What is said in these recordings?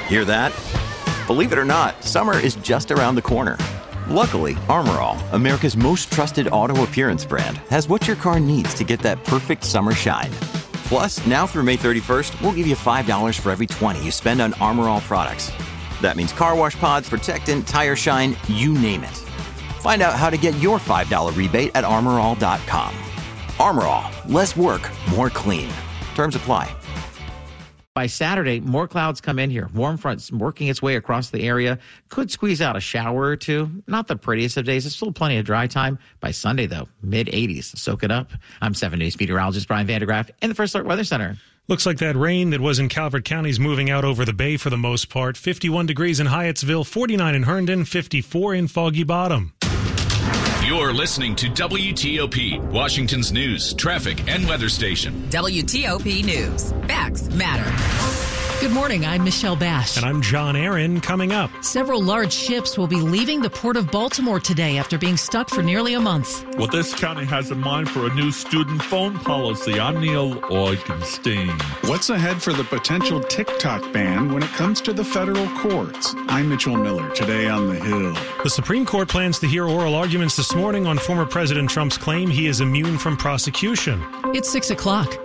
Hear that? Believe it or not, summer is just around the corner. Luckily, Armor All, America's most trusted auto appearance brand, has what your car needs to get that perfect summer shine. Plus, now through May 31st, we'll give you $5 for every $20 you spend on Armor All products. That means car wash pods, protectant, tire shine, you name it. Find out how to get your $5 rebate at armorall.com. Armor All, less work, more clean. Terms apply. By Saturday, more clouds come in here. Warm fronts working its way across the area. Could squeeze out a shower or two. Not the prettiest of days. There's still plenty of dry time. By Sunday, though, mid-80s. Soak it up. I'm 7 News meteorologist Brian Vandegraff in the First Alert Weather Center. Looks like that rain that was in Calvert County is moving out over the bay for the most part. 51 degrees in Hyattsville, 49 in Herndon, 54 in Foggy Bottom. You're listening to WTOP, Washington's news, traffic, and weather station. WTOP News. Facts matter. Good morning. I'm Michelle Bash. And I'm John Aaron. Coming up, several large ships will be leaving the Port of Baltimore today after being stuck for nearly a month. What this county has in mind for a new student phone policy. I'm Neil Augenstein. What's ahead for the potential TikTok ban when it comes to the federal courts? I'm Mitchell Miller, today on The Hill. The Supreme Court plans to hear oral arguments this morning on former President Trump's claim he is immune from prosecution. It's 6 o'clock.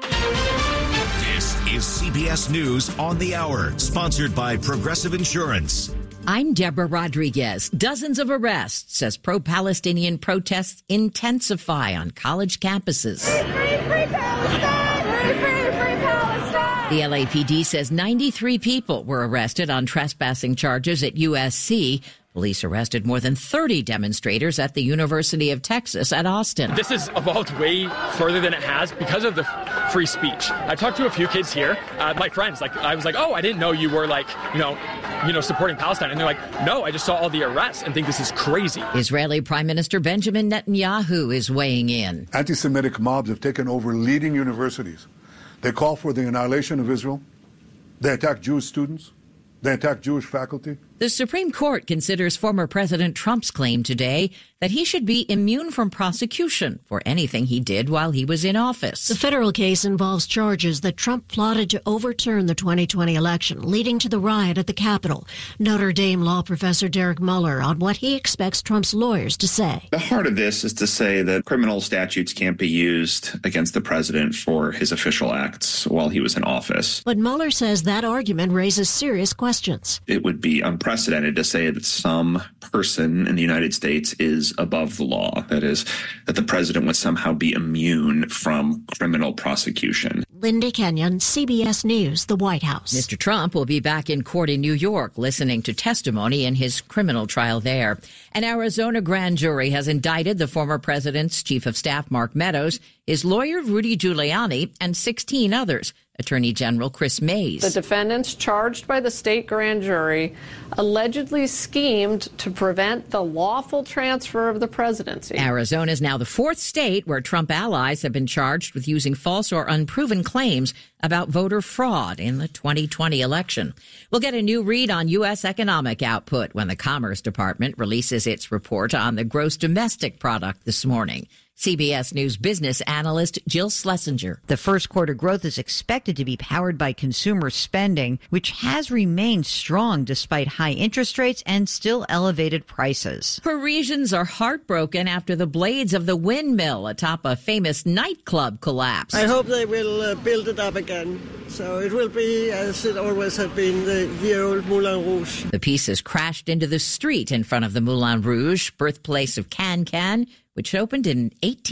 Is CBS News on the Hour, sponsored by Progressive Insurance. I'm Deborah Rodriguez. Dozens of arrests as pro-Palestinian protests intensify on college campuses. Free Palestine! Free Palestine! The LAPD says 93 people were arrested on trespassing charges at USC. Police arrested more than 30 demonstrators at the University of Texas at Austin. This has evolved way further than it has because of the free speech. I talked to a few kids here, my friends. I was like, oh, I didn't know you were supporting Palestine. And they're like, no, I just saw all the arrests and think this is crazy. Israeli Prime Minister Benjamin Netanyahu is weighing in. Anti-Semitic mobs have taken over leading universities. They call for the annihilation of Israel. They attack Jewish students. They attack Jewish faculty. The Supreme Court considers former President Trump's claim today that he should be immune from prosecution for anything he did while he was in office. The federal case involves charges that Trump plotted to overturn the 2020 election, leading to the riot at the Capitol. Notre Dame law professor Derek Muller on what he expects Trump's lawyers to say. The heart of this is to say that criminal statutes can't be used against the president for his official acts while he was in office. But Muller says that argument raises serious questions. It would be unprecedented to say that some person in the United States is above the law. That is, that the president would somehow be immune from criminal prosecution. Linda Kenyon, CBS News, the White House. Mr. Trump will be back in court in New York listening to testimony in his criminal trial there. An Arizona grand jury has indicted the former president's chief of staff, Mark Meadows, his lawyer, Rudy Giuliani, and 16 others. Attorney General Chris Mays. The defendants charged by the state grand jury allegedly schemed to prevent the lawful transfer of the presidency. Arizona is now the fourth state where Trump allies have been charged with using false or unproven claims about voter fraud in the 2020 election. We'll get a new read on U.S. economic output when the Commerce Department releases its report on the gross domestic product this morning. CBS News business analyst Jill Schlesinger. The first quarter growth is expected to be powered by consumer spending, which has remained strong despite high interest rates and still elevated prices. Parisians are heartbroken after the blades of the windmill atop a famous nightclub collapsed. I hope they will build it up again, so it will be as it always had been, the year-old Moulin Rouge. The pieces crashed into the street in front of the Moulin Rouge, birthplace of Can-Can, which opened in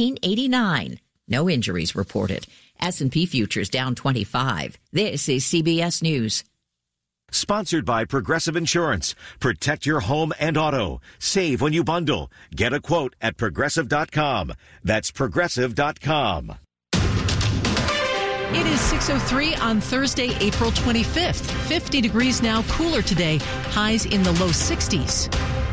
1889. No injuries reported. S&P futures down 25. This is CBS News. Sponsored by Progressive Insurance. Protect your home and auto. Save when you bundle. Get a quote at Progressive.com. That's Progressive.com. It is 6:03 on Thursday, April 25th. 50 degrees now, cooler today. Highs in the low 60s.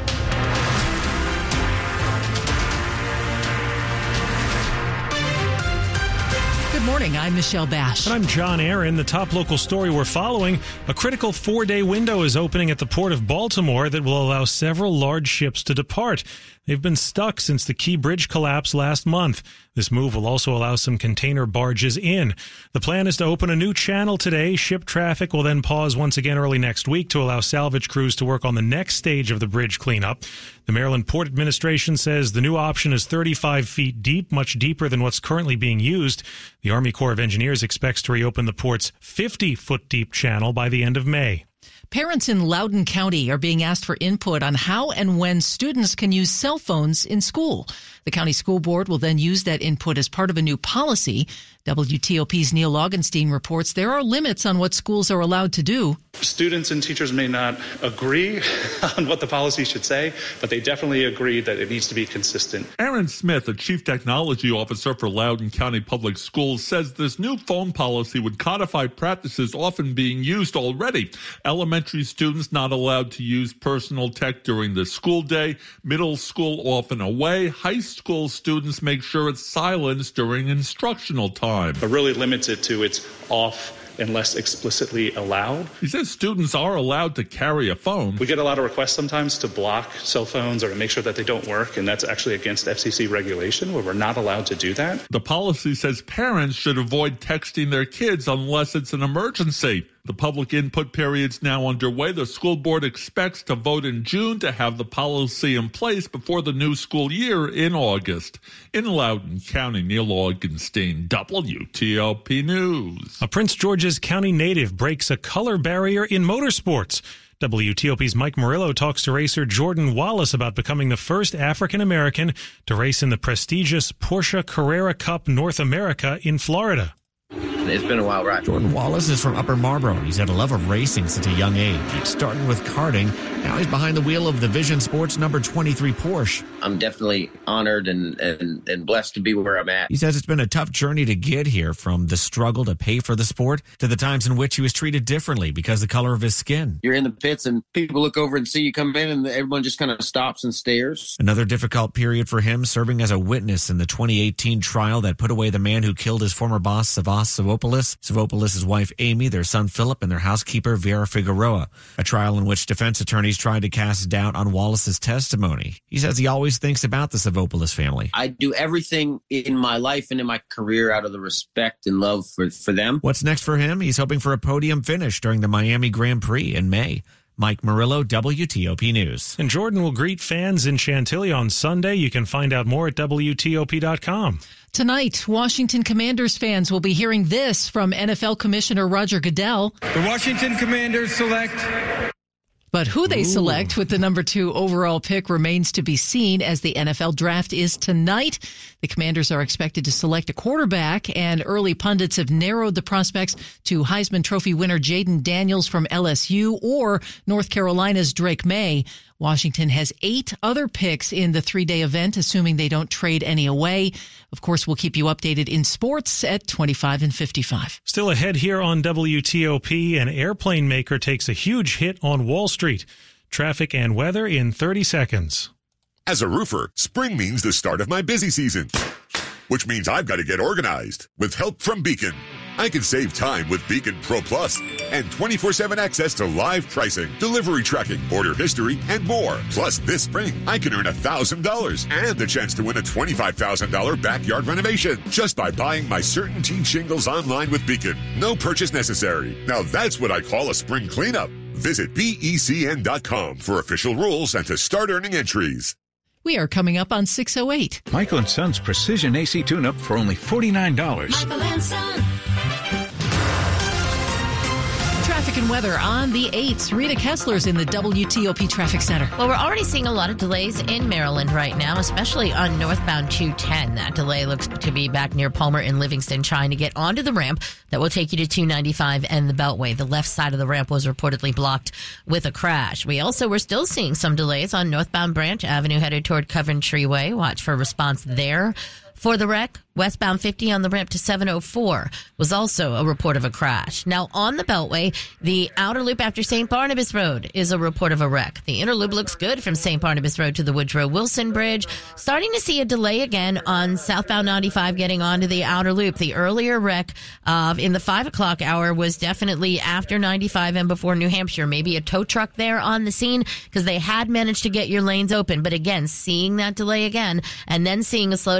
Good morning. I'm Michelle Bash. And I'm John Aaron. The top local story we're following, a critical 4-day window is opening at the Port of Baltimore that will allow several large ships to depart. They've been stuck since the Key Bridge collapse last month. This move will also allow some container barges in. The plan is to open a new channel today. Ship traffic will then pause once again early next week to allow salvage crews to work on the next stage of the bridge cleanup. The Maryland Port Administration says the new option is 35 feet deep, much deeper than what's currently being used. The Army Corps of Engineers expects to reopen the port's 50-foot deep channel by the end of May. Parents in Loudoun County are being asked for input on how and when students can use cell phones in school. The county school board will then use that input as part of a new policy. WTOP's Neil Augenstein reports there are limits on what schools are allowed to do. Students and teachers may not agree on what the policy should say, but they definitely agree that it needs to be consistent. Aaron Smith, a chief technology officer for Loudoun County Public Schools, says this new phone policy would codify practices often being used already. Elementary students not allowed to use personal tech during the school day, middle school often away, high school students make sure it's silenced during instructional time. But really limits it to it's off unless explicitly allowed. He says students are allowed to carry a phone. We get a lot of requests sometimes to block cell phones or to make sure that they don't work, and that's actually against FCC regulation where we're not allowed to do that. The policy says parents should avoid texting their kids unless it's an emergency. The public input period's now underway. The school board expects to vote in June to have the policy in place before the new school year in August. In Loudoun County, Neil Augenstein, WTOP News. A Prince George's County native breaks a color barrier in motorsports. WTOP's Mike Murillo talks to racer Jordan Wallace about becoming the first African-American to race in the prestigious Porsche Carrera Cup North America in Florida. It's been a wild ride. Jordan Wallace is from Upper Marlboro. He's had a love of racing since a young age. He started with karting. Now he's behind the wheel of the Vision Sports number 23 Porsche. I'm definitely honored and blessed to be where I'm at. He says it's been a tough journey to get here, from the struggle to pay for the sport to the times in which he was treated differently because of the color of his skin. You're in the pits and people look over and see you come in and everyone just kind of stops and stares. Another difficult period for him, serving as a witness in the 2018 trial that put away the man who killed his former boss, Savas Savopoulos' wife, Amy, their son, Philip, and their housekeeper, Vera Figueroa. A trial in which defense attorneys tried to cast doubt on Wallace's testimony. He says he always thinks about the Savopoulos family. I do everything in my life and in my career out of the respect and love for them. What's next for him? He's hoping for a podium finish during the Miami Grand Prix in May. Mike Murillo, WTOP News. And Jordan will greet fans in Chantilly on Sunday. You can find out more at WTOP.com. Tonight, Washington Commanders fans will be hearing this from NFL Commissioner Roger Goodell. The Washington Commanders select... But who they select with the number 2 overall pick remains to be seen, as the NFL draft is tonight. The Commanders are expected to select a quarterback, and early pundits have narrowed the prospects to Heisman Trophy winner Jaden Daniels from LSU or North Carolina's Drake May. Washington has 8 other picks in the 3-day event, assuming they don't trade any away. Of course, we'll keep you updated in sports at 25 and 55. Still ahead here on WTOP, an airplane maker takes a huge hit on Wall Street. Traffic and weather in 30 seconds. As a roofer, spring means the start of my busy season, which means I've got to get organized. With help from Beacon, I can save time with Beacon Pro Plus and 24/7 access to live pricing, delivery tracking, order history, and more. Plus, this spring, I can earn $1,000 and the chance to win a $25,000 backyard renovation just by buying my CertainTeed shingles online with Beacon. No purchase necessary. Now that's what I call a spring cleanup. Visit BECN.com for official rules and to start earning entries. We are coming up on 6:08. Michael & Son's Precision AC Tune-Up for only $49. Michael & Son. Traffic and weather on the 8s. Rita Kessler's in the WTOP Traffic Center. Well, we're already seeing a lot of delays in Maryland right now, especially on northbound 210. That delay looks to be back near Palmer and Livingston, trying to get onto the ramp that will take you to 295 and the Beltway. The left side of the ramp was reportedly blocked with a crash. We're still seeing some delays on northbound Branch Avenue headed toward Coventry Way. Watch for response there. For the wreck, westbound 50 on the ramp to 704 was also a report of a crash. Now, on the Beltway, the outer loop after St. Barnabas Road is a report of a wreck. The inner loop looks good from St. Barnabas Road to the Woodrow Wilson Bridge. Starting to see a delay again on southbound 95 getting onto the outer loop. The earlier wreck in the 5 o'clock hour was definitely after 95 and before New Hampshire. Maybe a tow truck there on the scene because they had managed to get your lanes open. But again, seeing that delay again and then seeing a slowdown after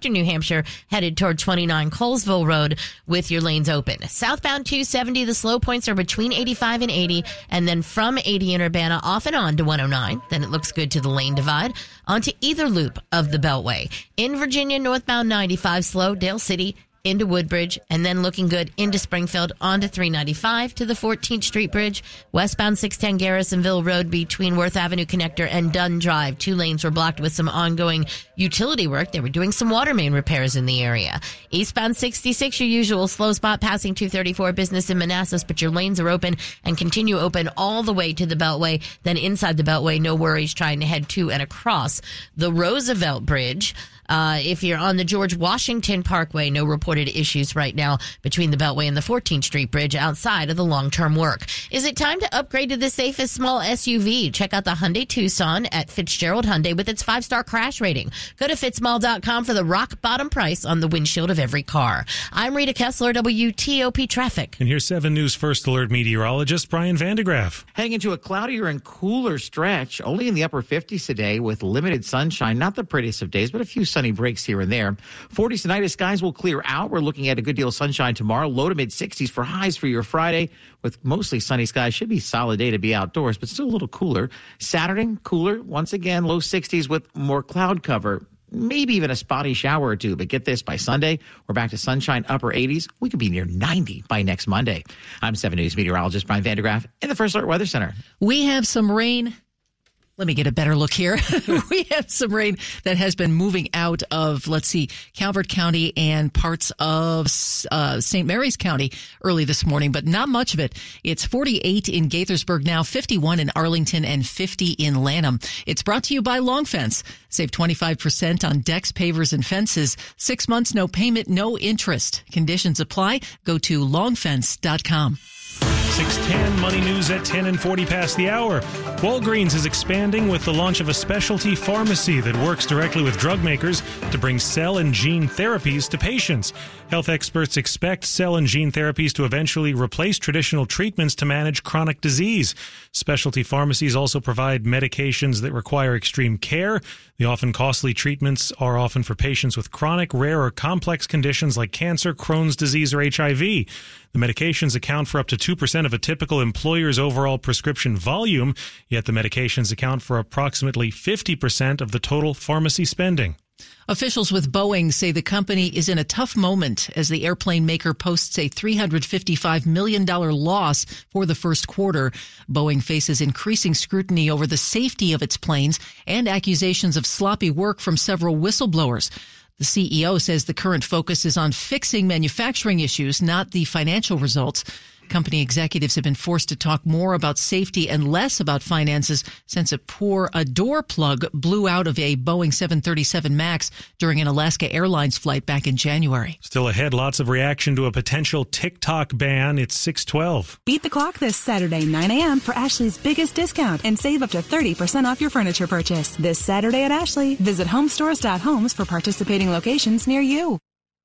western New Hampshire, headed toward 29 Colesville Road with your lanes open. Southbound 270, the slow points are between 85 and 80, and then from 80 in Urbana off and on to 109. Then it looks good to the lane divide onto either loop of the Beltway. In Virginia, northbound 95 slow, Dale City into Woodbridge, and then looking good into Springfield onto 395 to the 14th Street Bridge. Westbound 610 Garrisonville Road between Worth Avenue Connector and Dunn Drive. 2 lanes were blocked with some ongoing utility work. They were doing some water main repairs in the area. Eastbound 66, your usual slow spot passing 234 Business in Manassas, but your lanes are open and continue open all the way to the Beltway. Then inside the Beltway, no worries trying to head to and across the Roosevelt Bridge. If you're on the George Washington Parkway, no reported issues right now between the Beltway and the 14th Street Bridge outside of the long-term work. Is it time to upgrade to the safest small SUV? Check out the Hyundai Tucson at Fitzgerald Hyundai with its 5-star crash rating. Go to fitzmall.com for the rock bottom price on the windshield of every car. I'm Rita Kessler, WTOP Traffic. And here's 7 News First Alert meteorologist Brian Vandegraff. Heading into a cloudier and cooler stretch, only in the upper 50s today with limited sunshine. Not the prettiest of days, but a few sunny breaks here and there. 40s tonight as skies will clear out. We're looking at a good deal of sunshine tomorrow. Low to mid 60s for highs for your Friday with mostly sunny skies. Should be a solid day to be outdoors, but still a little cooler. Saturday, cooler. Once again, low 60s with more cloud cover. Maybe even a spotty shower or two. But get this, by Sunday, we're back to sunshine, upper 80s. We could be near 90 by next Monday. I'm 7 News meteorologist Brian Vandegraff in the First Alert Weather Center. We have some rain. Let me get a better look here. We have some rain that has been moving out of, Calvert County and parts of St. Mary's County early this morning, but not much of it. It's 48 in Gaithersburg now, 51 in Arlington, and 50 in Lanham. It's brought to you by Long Fence. Save 25% on decks, pavers, and fences. 6 months, no payment, no interest. Conditions apply. Go to longfence.com. 6:10 Money News at 10 and 40 past the hour. Walgreens is expanding with the launch of a specialty pharmacy that works directly with drug makers to bring cell and gene therapies to patients. Health experts expect cell and gene therapies to eventually replace traditional treatments to manage chronic disease. Specialty pharmacies also provide medications that require extreme care. The often costly treatments are often for patients with chronic, rare, or complex conditions like cancer, Crohn's disease, or HIV. The medications account for up to 2% of a typical employer's overall prescription volume, yet the medications account for approximately 50% of the total pharmacy spending. Officials with Boeing say the company is in a tough moment as the airplane maker posts a $355 million loss for the first quarter. Boeing faces increasing scrutiny over the safety of its planes and accusations of sloppy work from several whistleblowers. The CEO says the current focus is on fixing manufacturing issues, not the financial results. Company executives have been forced to talk more about safety and less about finances since a door plug blew out of a Boeing 737 MAX during an Alaska Airlines flight back in January. Still ahead, lots of reaction to a potential TikTok ban. It's 6:12. Beat the clock this Saturday, 9 a.m. for Ashley's biggest discount and save up to 30% off your furniture purchase. This Saturday at Ashley, visit homestores.homes for participating locations near you.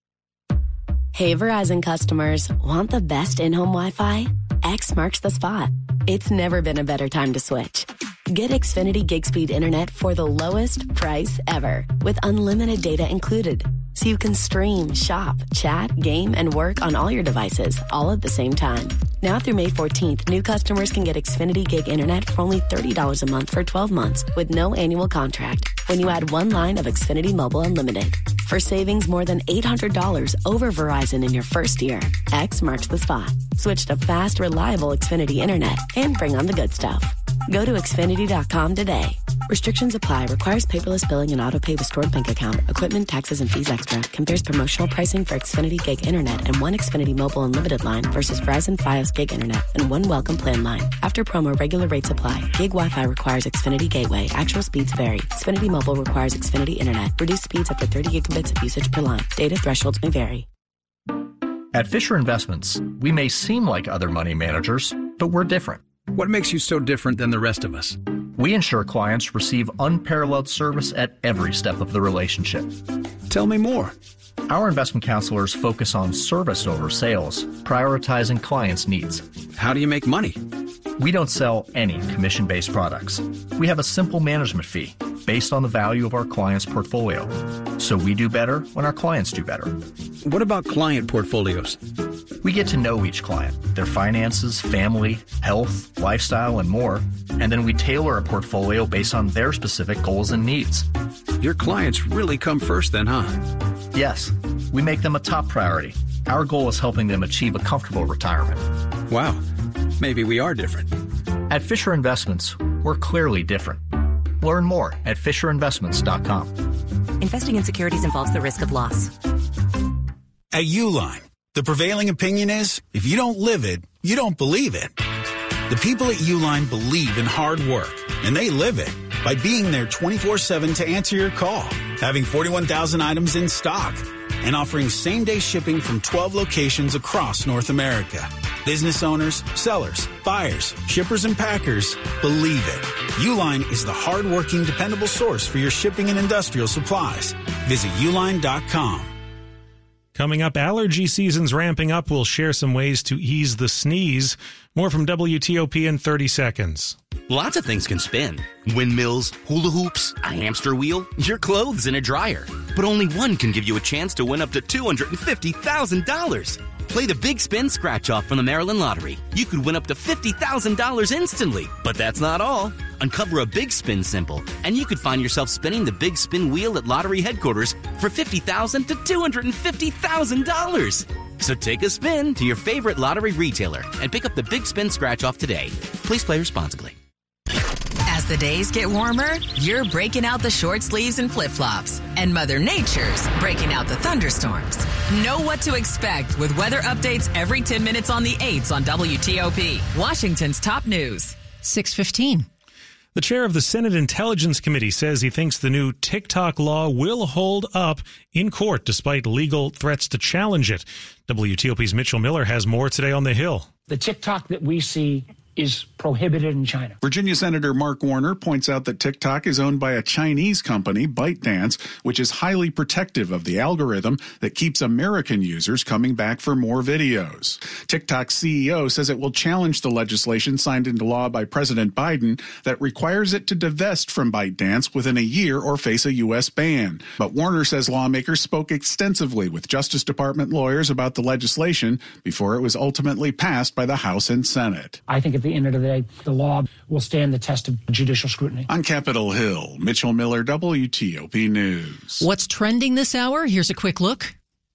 Hey Verizon customers, want the best in-home Wi-Fi? X marks the spot. It's never been a better time to switch. Get Xfinity Gig Speed Internet for the lowest price ever, with unlimited data included. So you can stream, shop, chat, game, and work on all your devices, all at the same time. Now through May 14th, new customers can get Xfinity Gig Internet for only $30 a month for 12 months with no annual contract when you add one line of Xfinity Mobile Unlimited. For savings more than $800 over Verizon in your first year, X marks the spot. Switch to fast, reliable Xfinity Internet and bring on the good stuff. Go to Xfinity.com today. Restrictions apply. Requires paperless billing and auto-pay with stored bank account. Equipment, taxes, and fees extra. Compares promotional pricing for Xfinity Gig Internet and one Xfinity Mobile Unlimited line versus Verizon Fios Gig Internet and one Welcome Plan line. After promo, regular rates apply. Gig Wi-Fi requires Xfinity Gateway. Actual speeds vary. Xfinity Mobile requires Xfinity Internet. Reduced speeds up to 30 gigabits of usage per line. Data thresholds may vary. At Fisher Investments, we may seem like other money managers, but we're different. What makes you so different than the rest of us? We ensure clients receive unparalleled service at every step of the relationship. Tell me more. Our investment counselors focus on service over sales, prioritizing clients' needs. How do you make money? We don't sell any commission-based products. We have a simple management fee based on the value of our client's portfolio. So we do better when our clients do better. What about client portfolios? We get to know each client, their finances, family, health, lifestyle, and more, and then we tailor a portfolio based on their specific goals and needs. Your clients really come first then, huh? Yes, we make them a top priority. Our goal is helping them achieve a comfortable retirement. Wow, maybe we are different. At Fisher Investments, we're clearly different. Learn more at FisherInvestments.com. Investing in securities involves the risk of loss. At Uline, the prevailing opinion is, if you don't live it, you don't believe it. The people at Uline believe in hard work, and they live it by being there 24/7 to answer your call, having 41,000 items in stock, and offering same-day shipping from 12 locations across North America. Business owners, sellers, buyers, shippers, and packers believe it. Uline is the hard-working, dependable source for your shipping and industrial supplies. Visit uline.com. Coming up, allergy season's ramping up. We'll share some ways to ease the sneeze. More from WTOP in 30 seconds. Lots of things can spin. Windmills, hula hoops, a hamster wheel, your clothes in a dryer. But only one can give you a chance to win up to $250,000. Play the Big Spin Scratch-Off from the Maryland Lottery. You could win up to $50,000 instantly. But that's not all. Uncover a Big Spin symbol, and you could find yourself spinning the Big Spin wheel at lottery headquarters for $50,000 to $250,000. So take a spin to your favorite lottery retailer and pick up the Big Spin Scratch-Off today. Please play responsibly. As the days get warmer, you're breaking out the short sleeves and flip-flops. And Mother Nature's breaking out the thunderstorms. Know what to expect with weather updates every 10 minutes on the 8s on WTOP. Washington's top news. 6:15. The chair of the Senate Intelligence Committee says he thinks the new TikTok law will hold up in court despite legal threats to challenge it. WTOP's Mitchell Miller has more today on the Hill. The TikTok that we see is prohibited in China. Virginia Senator Mark Warner points out that TikTok is owned by a Chinese company, ByteDance, which is highly protective of the algorithm that keeps American users coming back for more videos. TikTok's CEO says it will challenge the legislation signed into law by President Biden that requires it to divest from ByteDance within a year or face a U.S. ban. But Warner says lawmakers spoke extensively with Justice Department lawyers about the legislation before it was ultimately passed by the House and Senate. I think at the end of the day, the law will stand the test of judicial scrutiny. On Capitol Hill, Mitchell Miller, WTOP News. What's trending this hour? Here's a quick look.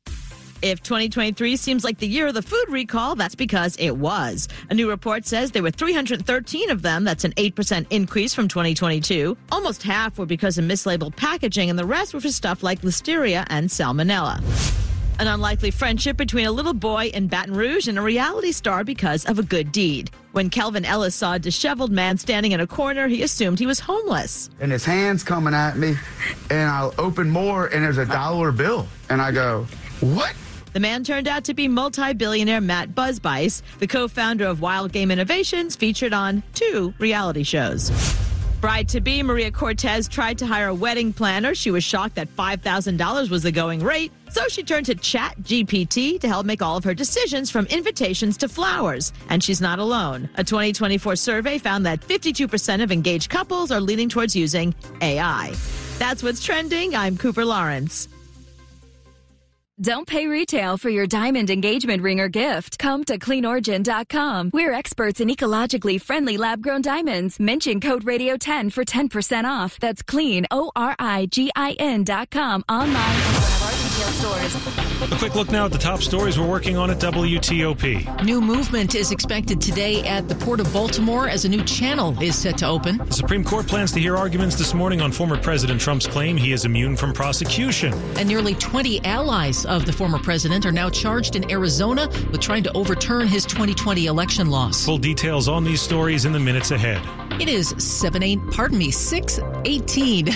If 2023 seems like the year of the food recall, that's because it was. A new report says there were 313 of them. That's an 8% increase from 2022. Almost half were because of mislabeled packaging, and the rest were for stuff like listeria and salmonella. An unlikely friendship between a little boy in Baton Rouge and a reality star because of a good deed. When Kelvin Ellis saw a disheveled man standing in a corner, he assumed he was homeless. And his hand's coming at me, and I'll open more, and there's a $1 bill. And I go, what? The man turned out to be multi-billionaire Matt Busbice, the co-founder of Wild Game Innovations, featured on 2 reality shows. Bride-to-be Maria Cortez tried to hire a wedding planner. She was shocked that $5,000 was the going rate, so she turned to ChatGPT to help make all of her decisions from invitations to flowers. And she's not alone. A 2024 survey found that 52% of engaged couples are leaning towards using AI. That's what's trending. I'm Cooper Lawrence. Don't pay retail for your diamond engagement ring or gift. Come to CleanOrigin.com. We're experts in ecologically friendly lab-grown diamonds. Mention code Radio10 for 10% off. That's CleanOrigin.com. Online and one of our retail stores. A quick look now at the top stories we're working on at WTOP. New movement is expected today at the Port of Baltimore as a new channel is set to open. The Supreme Court plans to hear arguments this morning on former President Trump's claim he is immune from prosecution. And nearly 20 allies of the former president are now charged in Arizona with trying to overturn his 2020 election loss. Full details on these stories in the minutes ahead. It is 6:18.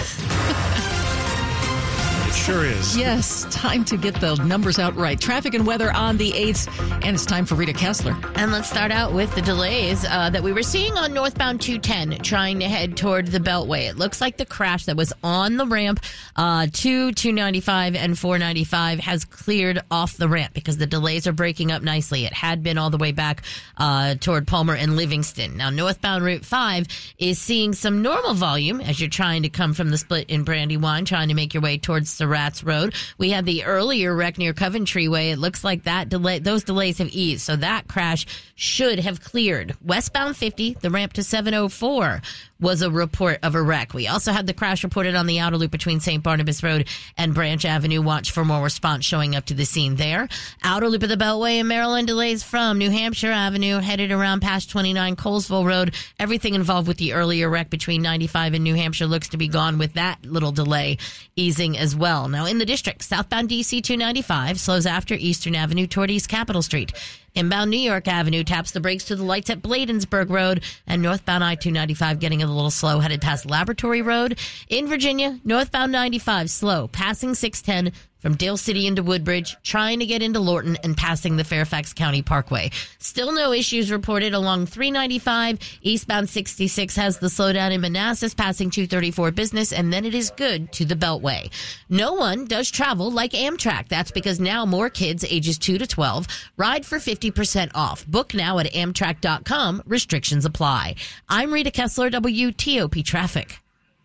It sure is. Yes, time to get the numbers out right. Traffic and weather on the 8th, and it's time for Rita Kessler. And let's start out with the delays that we were seeing on northbound 210 trying to head toward the Beltway. It looks like the crash that was on the ramp to 295 and 495 has cleared off the ramp because the delays are breaking up nicely. It had been all the way back toward Palmer and Livingston. Now, northbound Route 5 is seeing some normal volume as you're trying to come from the split in Brandywine, trying to make your way towards Surratt Rats Road. We had the earlier wreck near Coventry Way. It looks like those delays have eased, so that crash should have cleared. Westbound 50, the ramp to 704 was a report of a wreck. We also had the crash reported on the outer loop between St. Barnabas Road and Branch Avenue. Watch for more response showing up to the scene there. Outer loop of the Beltway in Maryland, delays from New Hampshire Avenue headed around past 29 Colesville Road. Everything involved with the earlier wreck between 95 and New Hampshire looks to be gone, with that little delay easing as well. Now in the district, southbound DC 295 slows after Eastern Avenue toward East Capitol Street. Inbound New York Avenue taps the brakes to the lights at Bladensburg Road, and northbound I-295 getting a little slow headed past Laboratory Road. In Virginia, northbound 95 slow, passing 610 from Dale City into Woodbridge, trying to get into Lorton and passing the Fairfax County Parkway. Still no issues reported along 395. Eastbound 66 has the slowdown in Manassas, passing 234 Business, and then it is good to the Beltway. No one does travel like Amtrak. That's because now more kids ages 2 to 12 ride for 50% off. Book now at Amtrak.com. Restrictions apply. I'm Rita Kessler, WTOP Traffic.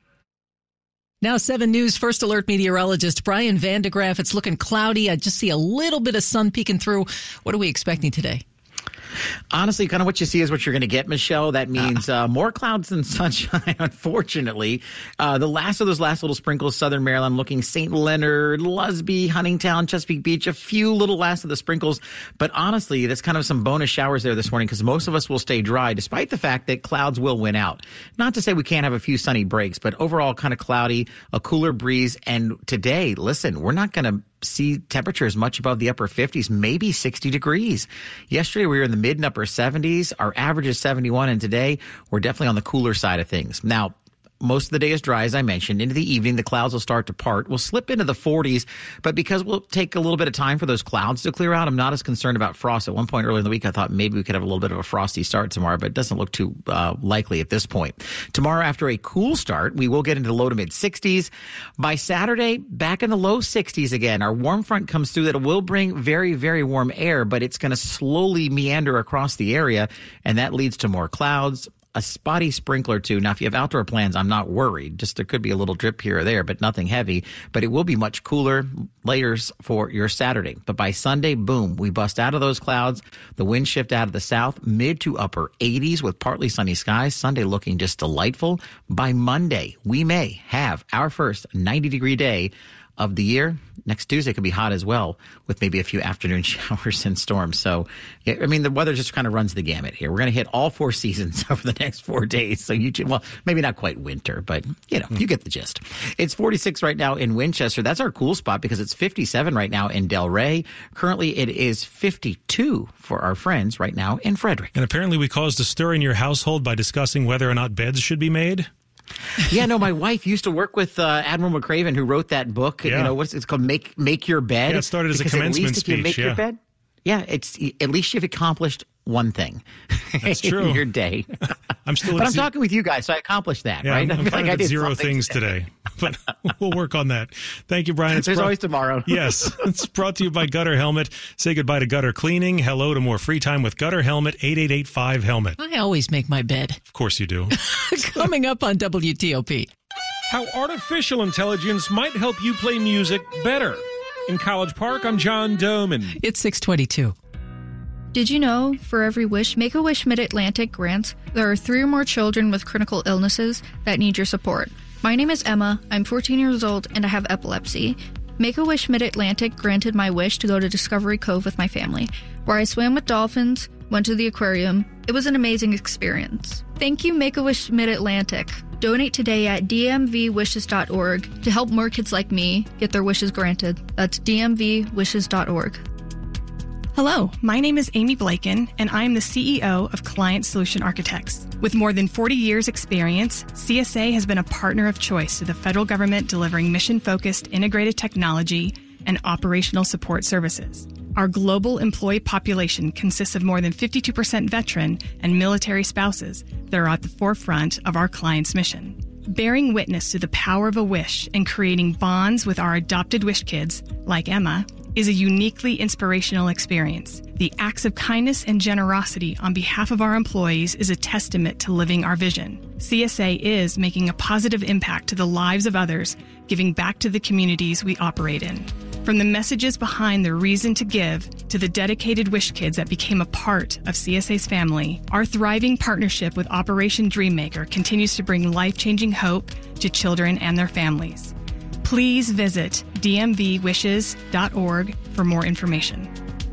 Now 7 News First Alert meteorologist Brian Vandegraff. It's looking cloudy. I just see a little bit of sun peeking through. What are we expecting today? Honestly, kind of what you see is what you're going to get, Michelle. That means more clouds than sunshine, unfortunately. The last of those last little sprinkles, southern Maryland, looking St. Leonard, Lusby, Huntingtown, Chesapeake Beach, a few little last of the sprinkles. But honestly, that's kind of some bonus showers there this morning because most of us will stay dry, despite the fact that clouds will win out. Not to say we can't have a few sunny breaks, but overall kind of cloudy, a cooler breeze. And today, listen, we're not going to see temperatures much above the upper 50s, maybe 60 degrees. Yesterday, we were in the mid and upper 70s. Our average is 71, and today, we're definitely on the cooler side of things. Now, most of the day is dry, as I mentioned. Into the evening, the clouds will start to part. We'll slip into the 40s, but because we'll take a little bit of time for those clouds to clear out, I'm not as concerned about frost. At one point earlier in the week, I thought maybe we could have a little bit of a frosty start tomorrow, but it doesn't look too likely at this point. Tomorrow, after a cool start, we will get into the low to mid 60s. By Saturday, back in the low 60s again. Our warm front comes through that will bring very, very warm air, but it's going to slowly meander across the area, and that leads to more clouds. A spotty sprinkler, too. Now, if you have outdoor plans, I'm not worried. Just there could be a little drip here or there, but nothing heavy. But it will be much cooler layers for your Saturday. But by Sunday, boom, we bust out of those clouds. The wind shift out of the south, mid to upper 80s with partly sunny skies. Sunday looking just delightful. By Monday, we may have our first 90-degree day of the year. Next Tuesday could be hot as well, with maybe a few afternoon showers and storms. So, yeah, I mean, the weather just kind of runs the gamut here. We're going to hit all 4 seasons over the next 4 days. So, well, maybe not quite winter, but, you get the gist. It's 46 right now in Winchester. That's our cool spot because it's 57 right now in Delray. Currently, it is 52 for our friends right now in Frederick. And apparently we caused a stir in your household by discussing whether or not beds should be made. Yeah, no, my wife used to work with Admiral McCraven, who wrote that book. Yeah. It's called Make Your Bed. Yeah, it started as a commencement speech. If you make your bed, it's at least you've accomplished one thing. That's true. in your day. I'm talking with you guys, so I accomplished that, right? I'm kind of I at did 0 things today, but we'll work on that. Thank you, Brian. There's always tomorrow. Yes. It's brought to you by Gutter Helmet. Say goodbye to gutter cleaning. Hello to more free time with Gutter Helmet, 8885-HELMET. I always make my bed. Of course you do. Coming up on WTOP. How artificial intelligence might help you play music better. In College Park, I'm John Doman. It's 6:22. Did you know, for every wish Make-A-Wish Mid-Atlantic grants, there are 3 or more children with critical illnesses that need your support? My name is Emma, I'm 14 years old, and I have epilepsy. Make-A-Wish Mid-Atlantic granted my wish to go to Discovery Cove with my family, where I swam with dolphins, went to the aquarium. It was an amazing experience. Thank you, Make-A-Wish Mid-Atlantic. Donate today at dmvwishes.org to help more kids like me get their wishes granted. That's dmvwishes.org. Hello, my name is Amy Blaken, and I am the CEO of Client Solution Architects. With more than 40 years' experience, CSA has been a partner of choice to the federal government delivering mission-focused integrated technology and operational support services. Our global employee population consists of more than 52% veteran and military spouses that are at the forefront of our client's mission. Bearing witness to the power of a wish and creating bonds with our adopted wish kids, like Emma, is a uniquely inspirational experience. The acts of kindness and generosity on behalf of our employees is a testament to living our vision. CSA is making a positive impact to the lives of others, giving back to the communities we operate in. From the messages behind the reason to give to the dedicated Wish Kids that became a part of CSA's family, our thriving partnership with Operation Dreammaker continues to bring life-changing hope to children and their families. Please visit dmvwishes.org for more information.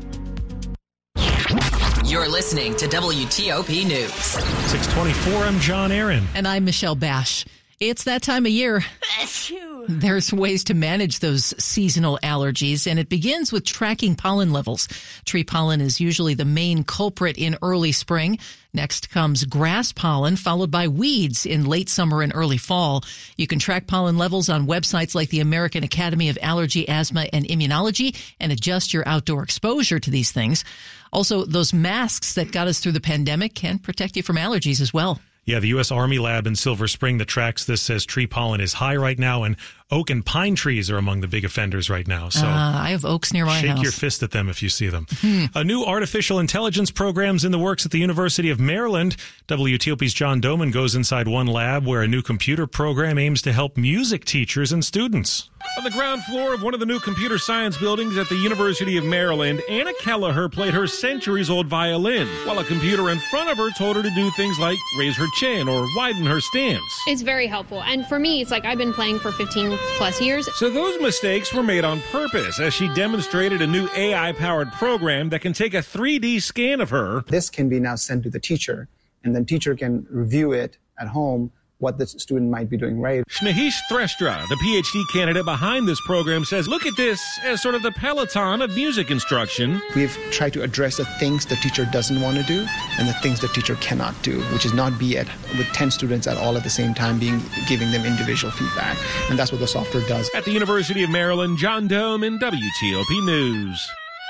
You're listening to WTOP News. 624, I'm John Aaron. And I'm Michelle Bash. It's that time of year. There's ways to manage those seasonal allergies, and it begins with tracking pollen levels. Tree pollen is usually the main culprit in early spring. Next comes grass pollen, followed by weeds in late summer and early fall. You can track pollen levels on websites like the American Academy of Allergy, Asthma, and Immunology and adjust your outdoor exposure to these things. Also, those masks that got us through the pandemic can protect you from allergies as well. Yeah, the U.S. Army lab in Silver Spring that tracks this says tree pollen is high right now, and oak and pine trees are among the big offenders right now. So I have oaks near my house. Shake your fist at them if you see them. A new artificial intelligence program's in the works at the University of Maryland. WTOP's John Doman goes inside one lab where a new computer program aims to help music teachers and students. On the ground floor of one of the new computer science buildings at the University of Maryland, Anna Kelleher played her centuries-old violin, while a computer in front of her told her to do things like raise her chin or widen her stance. It's very helpful. And for me, it's like I've been playing for 15 plus years. So those mistakes were made on purpose as she demonstrated a new AI-powered program that can take a 3D scan of her. This can be now sent to the teacher, and then teacher can review it at home, what the student might be doing right. Snehesh Threstra, the PhD candidate behind this program, says, look at this as sort of the Peloton of music instruction. We've tried to address the things the teacher doesn't want to do and the things the teacher cannot do, which is not be with 10 students at all at the same time, giving them individual feedback. And that's what the software does. At the University of Maryland, John Dome in WTOP News.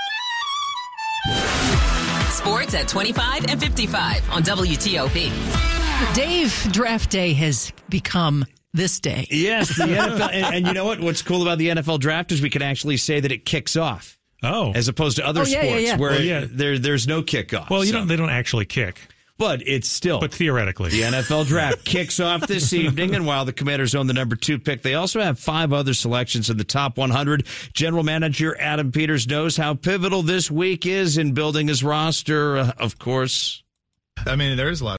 Sports at 25 and 55 on WTOP. Dave, draft day has become this day. Yes, the NFL. And you know what? What's cool about the NFL draft is we can actually say that it kicks off. Oh. As opposed to other sports where there's no kickoff. Well, they don't actually kick. But it's still. But theoretically. The NFL draft kicks off this evening, and while the Commanders own the number 2 pick, they also have 5 other selections in the top 100. General Manager Adam Peters knows how pivotal this week is in building his roster, of course. I mean, there is a lot